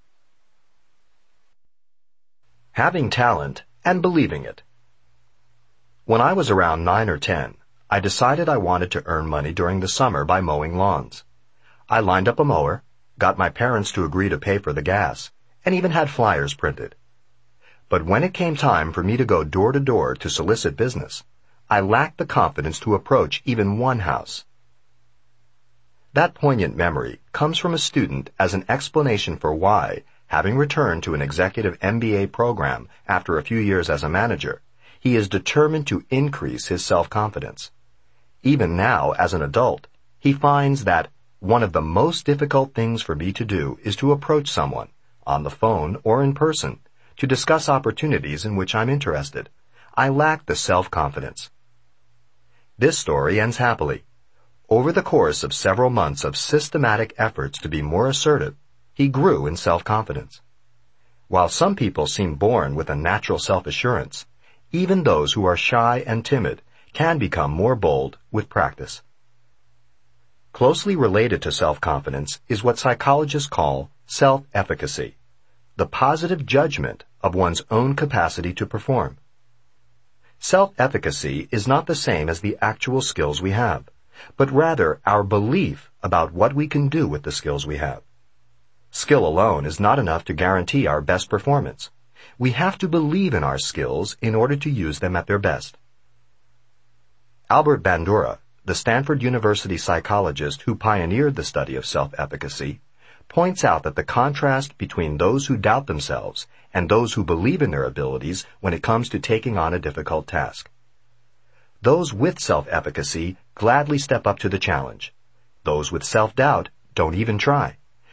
Having talent and believing it. When I was around nine or ten, I decided I wanted to earn money during the summer by mowing lawns. I lined up a mower, got my parents to agree to pay for the gas, and even had flyers printed. But when it came time for me to go door to door to solicit business, I lacked the confidence to approach even one house. That poignant memory comes from a student as an explanation for why, having returned to an executive M B A program after a few years as a manager, he is determined to increase his self-confidence. Even now, as an adult, he finds that one of the most difficult things for me to do is to approach someone, on the phone or in person, to discuss opportunities in which I'm interested. I lack the self-confidence. This story ends happily. Over the course of several months of systematic efforts to be more assertive, he grew in self-confidence. While some people seem born with a natural self-assurance, even those who are shy and timid can become more bold with practice. Closely related to self-confidence is what psychologists call self-efficacy, the positive judgment of one's own capacity to perform. Self-efficacy is not the same as the actual skills we have, but rather our belief about what we can do with the skills we have. Skill alone is not enough to guarantee our best performance. We have to believe in our skills in order to use them at their best. Albert Bandura, the Stanford University psychologist who pioneered the study of self-efficacy, points out that the contrast between those who doubt themselves and those who believe in their abilities when it comes to taking on a difficult task. Those with self-efficacy gladly step up to the challenge. Those with self-doubt don't even try,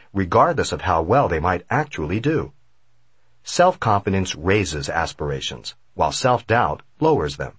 regardless of how well they might actually do. Self-confidence raises aspirations, while self-doubt lowers them.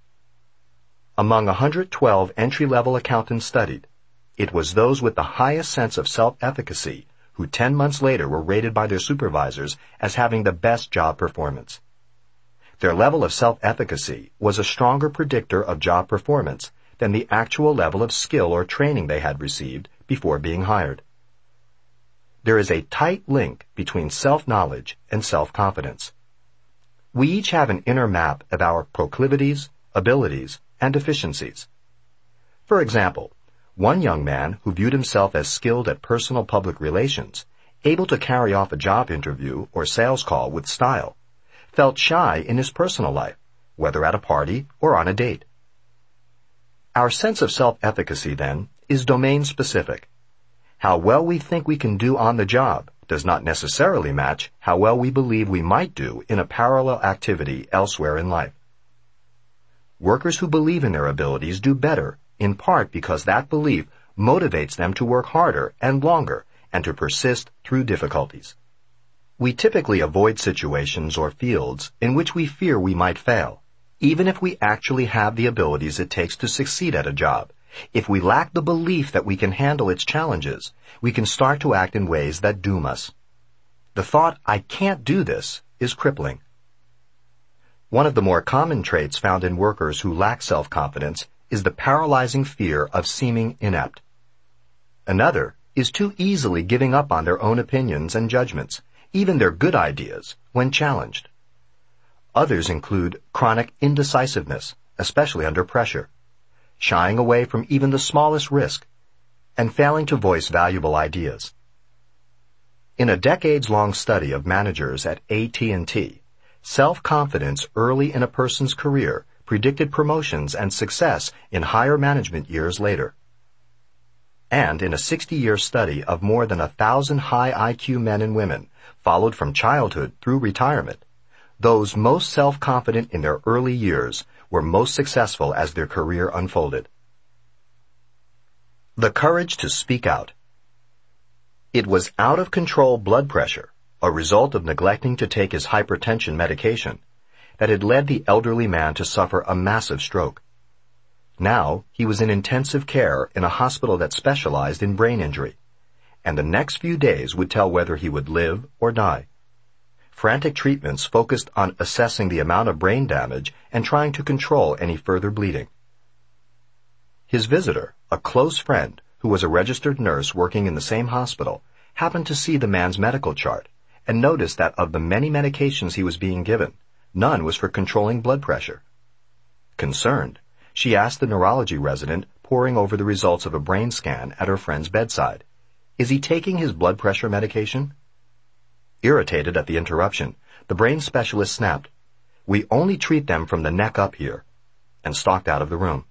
Among one hundred twelve entry-level accountants studied, it was those with the highest sense of self-efficacy who ten months later were rated by their supervisors as having the best job performance. Their level of self-efficacy was a stronger predictor of job performance than the actual level of skill or training they had received before being hired. There is a tight link between self-knowledge and self-confidence. We each have an inner map of our proclivities, abilities, and deficiencies. For example, one young man who viewed himself as skilled at personal public relations, able to carry off a job interview or sales call with style, felt shy in his personal life, whether at a party or on a date. Our sense of self-efficacy, then, is domain-specific. How well we think we can do on the job does not necessarily match how well we believe we might do in a parallel activity elsewhere in life. Workers who believe in their abilities do better, in part because that belief motivates them to work harder and longer and to persist through difficulties. We typically avoid situations or fields in which we fear we might fail, even if we actually have the abilities it takes to succeed at a job. If we lack the belief that we can handle its challenges, we can start to act in ways that doom us. The thought, "I can't do this," is crippling. One of the more common traits found in workers who lack self-confidence is the paralyzing fear of seeming inept. Another is too easily giving up on their own opinions and judgments, even their good ideas, when challenged. Others include chronic indecisiveness, especially under pressure, shying away from even the smallest risk, and failing to voice valuable ideas. In a decades-long study of managers at A T and T, self-confidence early in a person's career predicted promotions and success in higher management years later. And in a sixty-year study of more than a thousand high I Q men and women, followed from childhood through retirement, those most self-confident in their early years were most successful as their career unfolded. The courage to speak out. It was out-of-control blood pressure, a result of neglecting to take his hypertension medication, that had led the elderly man to suffer a massive stroke. Now he was in intensive care in a hospital that specialized in brain injury, and the next few days would tell whether he would live or die. Frantic treatments focused on assessing the amount of brain damage and trying to control any further bleeding. His visitor, a close friend who was a registered nurse working in the same hospital, happened to see the man's medical chart and noticed that of the many medications he was being given, none was for controlling blood pressure. Concerned, she asked the neurology resident poring over the results of a brain scan at her friend's bedside, "Is he taking his blood pressure medication?" Irritated at the interruption, the brain specialist snapped, "We only treat them from the neck up here," and stalked out of the room.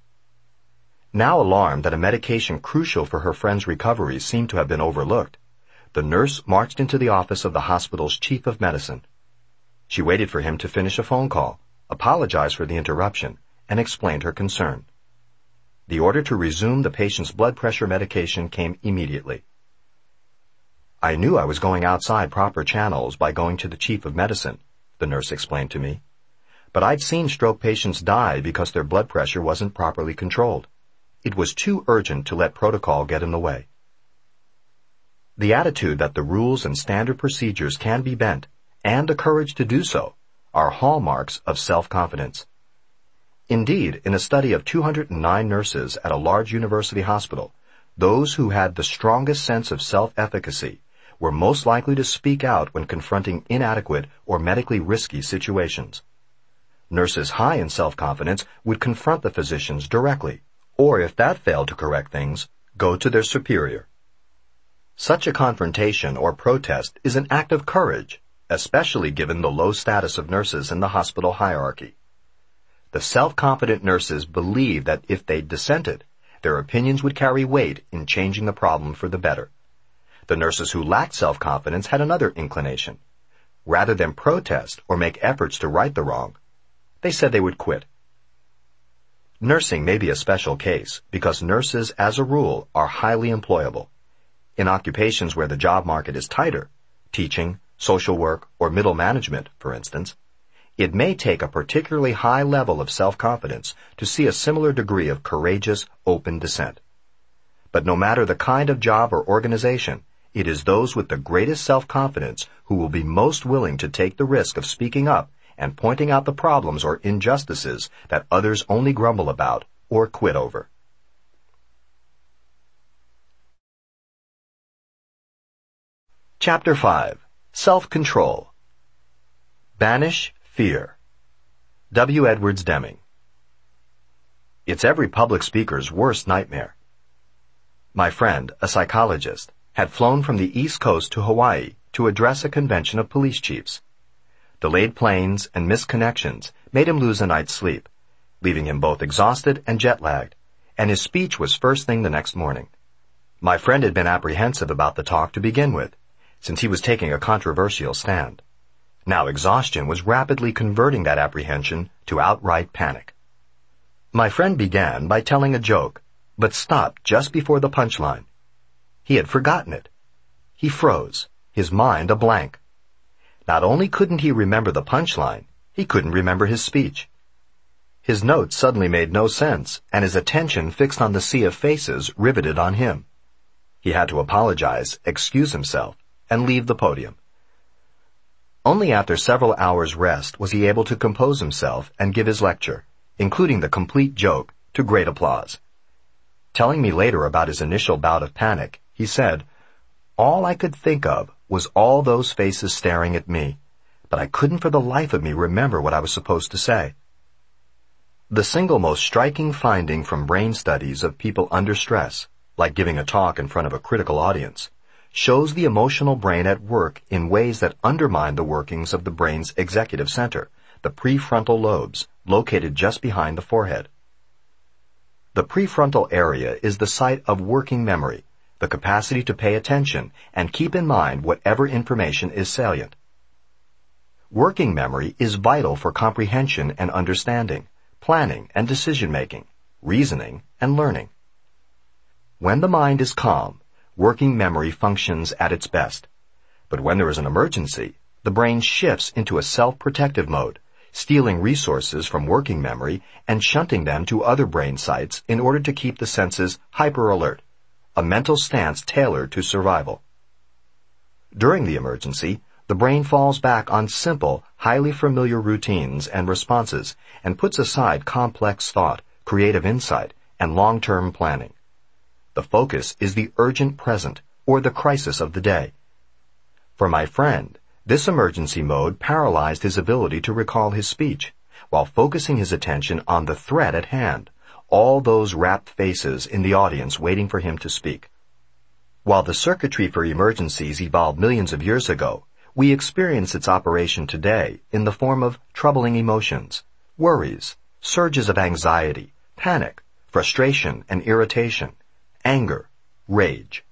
Now alarmed that a medication crucial for her friend's recovery seemed to have been overlooked, the nurse marched into the office of the hospital's chief of medicine. She waited for him to finish a phone call, apologized for the interruption, and explained her concern. The order to resume the patient's blood pressure medication came immediately. "I knew I was going outside proper channels by going to the chief of medicine," the nurse explained to me. "But I'd seen stroke patients die because their blood pressure wasn't properly controlled. It was too urgent to let protocol get in the way." The attitude that the rules and standard procedures can be bent, and the courage to do so, are hallmarks of self-confidence. Indeed, in a study of two hundred nine nurses at a large university hospital, those who had the strongest sense of self-efficacy were most likely to speak out when confronting inadequate or medically risky situations. Nurses high in self-confidence would confront the physicians directly, or if that failed to correct things, go to their superior. Such a confrontation or protest is an act of courage, especially given the low status of nurses in the hospital hierarchy. The self-confident nurses believed that if they dissented, their opinions would carry weight in changing the problem for the better. The nurses who lacked self-confidence had another inclination. Rather than protest or make efforts to right the wrong, they said they would quit. Nursing may be a special case because nurses, as a rule, are highly employable. In occupations where the job market is tighter, teaching, social work, or middle management, for instance, it may take a particularly high level of self-confidence to see a similar degree of courageous, open dissent. But no matter the kind of job or organization, it is those with the greatest self-confidence who will be most willing to take the risk of speaking up and pointing out the problems or injustices that others only grumble about or quit over. Chapter five. Self-Control. Banish Fear. W. Edwards Deming. It's every public speaker's worst nightmare. My friend, a psychologist, had flown from the East Coast to Hawaii to address a convention of police chiefs. Delayed planes and missed connections made him lose a night's sleep, leaving him both exhausted and jet-lagged, and his speech was first thing the next morning. My friend had been apprehensive about the talk to begin with, since he was taking a controversial stand. Now exhaustion was rapidly converting that apprehension to outright panic. My friend began by telling a joke, but stopped just before the punchline. He had forgotten it. He froze, his mind a blank. Not only couldn't he remember the punchline, he couldn't remember his speech. His notes suddenly made no sense, and his attention fixed on the sea of faces riveted on him. He had to apologize, excuse himself, and leave the podium. Only after several hours' rest was he able to compose himself and give his lecture, including the complete joke, to great applause. Telling me later about his initial bout of panic, he said, "All I could think of was all those faces staring at me, but I couldn't for the life of me remember what I was supposed to say." The single most striking finding from brain studies of people under stress, like giving a talk in front of a critical audience, shows the emotional brain at work in ways that undermine the workings of the brain's executive center, the prefrontal lobes, located just behind the forehead. The prefrontal area is the site of working memory, the capacity to pay attention and keep in mind whatever information is salient. Working memory is vital for comprehension and understanding, planning and decision-making, reasoning and learning. When the mind is calm, working memory functions at its best. But when there is an emergency, the brain shifts into a self-protective mode, stealing resources from working memory and shunting them to other brain sites in order to keep the senses hyper-alert, a mental stance tailored to survival. During the emergency, the brain falls back on simple, highly familiar routines and responses and puts aside complex thought, creative insight, and long-term planning. The focus is the urgent present, or the crisis of the day. For my friend, this emergency mode paralyzed his ability to recall his speech, while focusing his attention on the threat at hand, all those rapt faces in the audience waiting for him to speak. While the circuitry for emergencies evolved millions of years ago, we experience its operation today in the form of troubling emotions, worries, surges of anxiety, panic, frustration and irritation, anger, rage.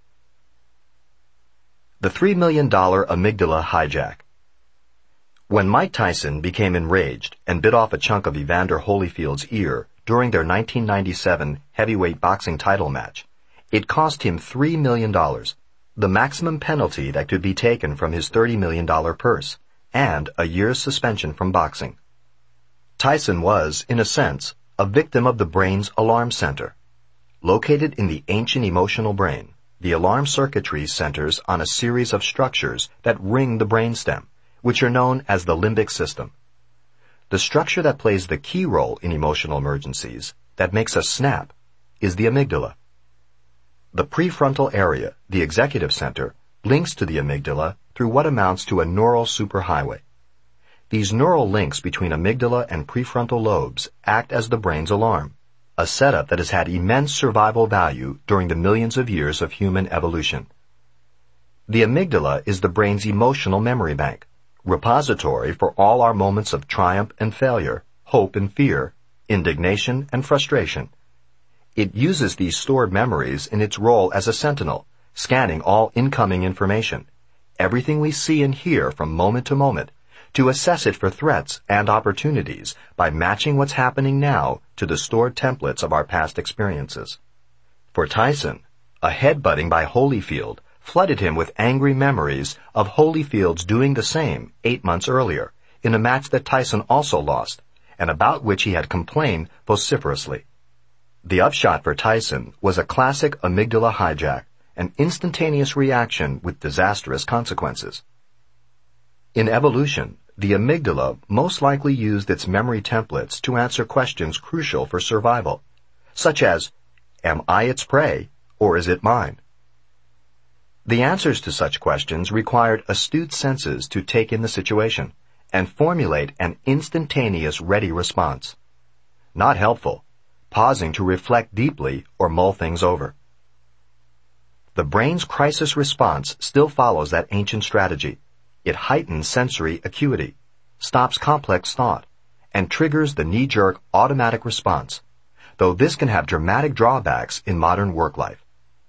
The three million dollar amygdala hijack. When Mike Tyson became enraged and bit off a chunk of Evander Holyfield's ear during their nineteen ninety-seven heavyweight boxing title match, it cost him three million dollars, the maximum penalty that could be taken from his thirty million dollars purse, and a year's suspension from boxing. Tyson was, in a sense, a victim of the brain's alarm center. Located in the ancient emotional brain, the alarm circuitry centers on a series of structures that ring the brainstem, which are known as the limbic system. The structure that plays the key role in emotional emergencies, that makes us snap, is the amygdala. The prefrontal area, the executive center, links to the amygdala through what amounts to a neural superhighway. These neural links between amygdala and prefrontal lobes act as the brain's alarm, a setup that has had immense survival value during the millions of years of human evolution. The amygdala is the brain's emotional memory bank, repository for all our moments of triumph and failure, hope and fear, indignation and frustration. It uses these stored memories in its role as a sentinel, scanning all incoming information, everything we see and hear from moment to moment, to assess it for threats and opportunities by matching what's happening now to the stored templates of our past experiences. For Tyson, A headbutting by Holyfield flooded him with angry memories of Holyfield's doing the same eight months earlier, in a match that Tyson also lost, and about which he had complained vociferously. The upshot for Tyson was a classic amygdala hijack, an instantaneous reaction with disastrous consequences. In evolution, the amygdala most likely used its memory templates to answer questions crucial for survival, such as, am I its prey, or is it mine? The answers to such questions required astute senses to take in the situation and formulate an instantaneous ready response. Not helpful, pausing to reflect deeply or mull things over. The brain's crisis response still follows that ancient strategy. It heightens sensory acuity, stops complex thought, and triggers the knee-jerk automatic response, though this can have dramatic drawbacks in modern work life.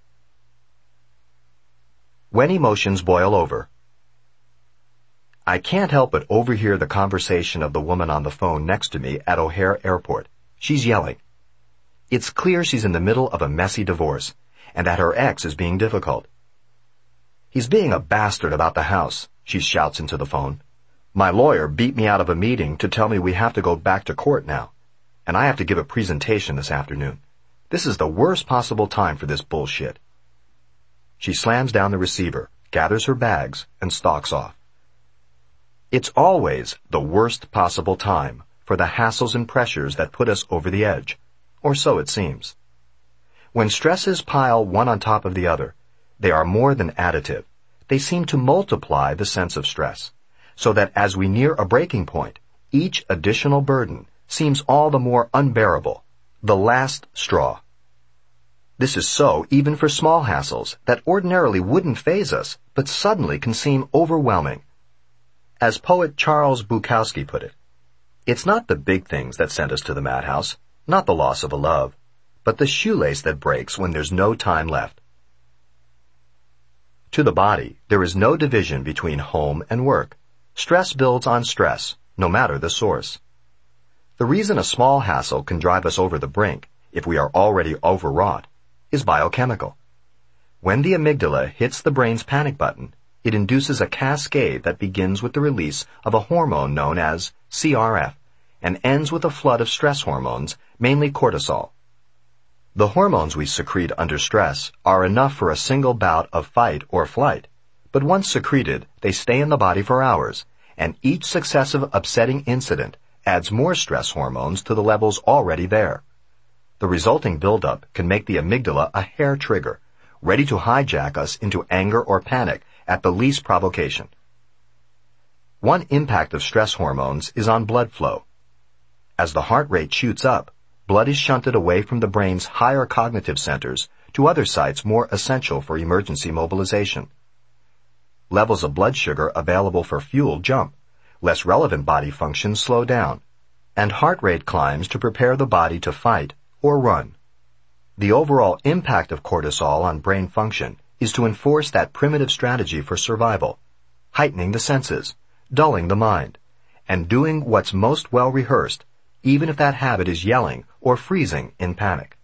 When emotions boil over. I can't help but overhear the conversation of the woman on the phone next to me at O'Hare Airport. She's yelling. It's clear she's in the middle of a messy divorce, and that her ex is being difficult. He's being a bastard about the house, she shouts into the phone. My lawyer beat me out of a meeting to tell me we have to go back to court now, and I have to give a presentation this afternoon. This is the worst possible time for this bullshit. She slams down the receiver, gathers her bags, and stalks off. It's always the worst possible time for the hassles and pressures that put us over the edge, or so it seems. When stresses pile one on top of the other, they are more than additive. They seem to multiply the sense of stress, so that as we near a breaking point, each additional burden seems all the more unbearable, the last straw. This is so even for small hassles that ordinarily wouldn't faze us, but suddenly can seem overwhelming. As poet Charles Bukowski put it, it's not the big things that send us to the madhouse, not the loss of a love, but the shoelace that breaks when there's no time left. To the body, there is no division between home and work. Stress builds on stress, no matter the source. The reason a small hassle can drive us over the brink, if we are already overwrought, is biochemical. When the amygdala hits the brain's panic button, it induces a cascade that begins with the release of a hormone known as C R F and ends with a flood of stress hormones, mainly cortisol. The hormones we secrete under stress are enough for a single bout of fight or flight, but once secreted, they stay in the body for hours, and each successive upsetting incident adds more stress hormones to the levels already there. The resulting buildup can make the amygdala a hair trigger, ready to hijack us into anger or panic at the least provocation. One impact of stress hormones is on blood flow. As the heart rate shoots up, blood is shunted away from the brain's higher cognitive centers to other sites more essential for emergency mobilization. Levels of blood sugar available for fuel jump, less relevant body functions slow down, and heart rate climbs to prepare the body to fight or run. The overall impact of cortisol on brain function is to enforce that primitive strategy for survival, heightening the senses, dulling the mind, and doing what's most well rehearsed, even if that habit is yelling or freezing in panic.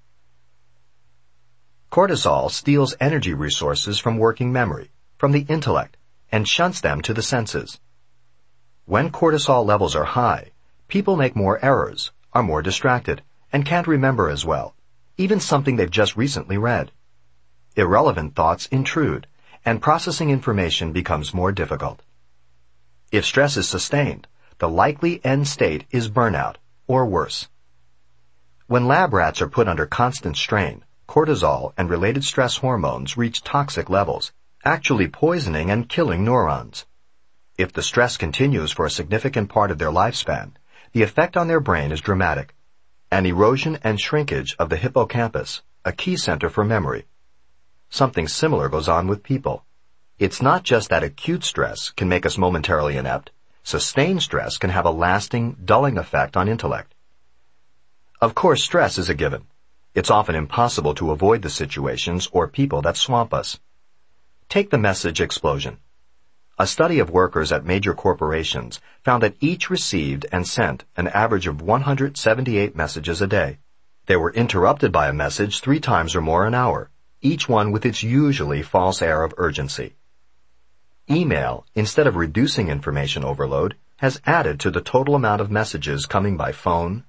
Cortisol steals energy resources from working memory, from the intellect, and shunts them to the senses. When cortisol levels are high, people make more errors, are more distracted, and can't remember as well, even something they've just recently read. Irrelevant thoughts intrude, and processing information becomes more difficult. If stress is sustained, the likely end state is burnout, or worse. When lab rats are put under constant strain, cortisol and related stress hormones reach toxic levels, actually poisoning and killing neurons. If the stress continues for a significant part of their lifespan, the effect on their brain is dramatic. An erosion and shrinkage of the hippocampus, a key center for memory. Something similar goes on with people. It's not just that acute stress can make us momentarily inept. Sustained stress can have a lasting, dulling effect on intellect. Of course, stress is a given. It's often impossible to avoid the situations or people that swamp us. Take the message explosion. A study of workers at major corporations found that each received and sent an average of one hundred seventy-eight messages a day. They were interrupted by a message three times or more an hour, each one with its usually false air of urgency. Email, instead of reducing information overload, has added to the total amount of messages coming by phone,